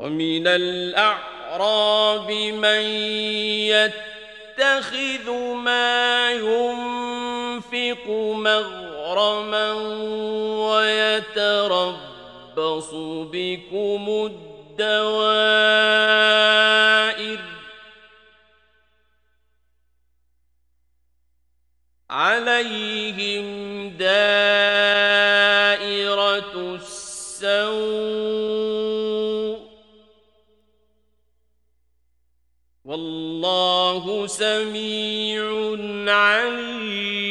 ومن الأعراب من يتخذ ما ينفق مغرما ويتربص بكم الدوائر عليهم دائرة السوء والله سميع عليم.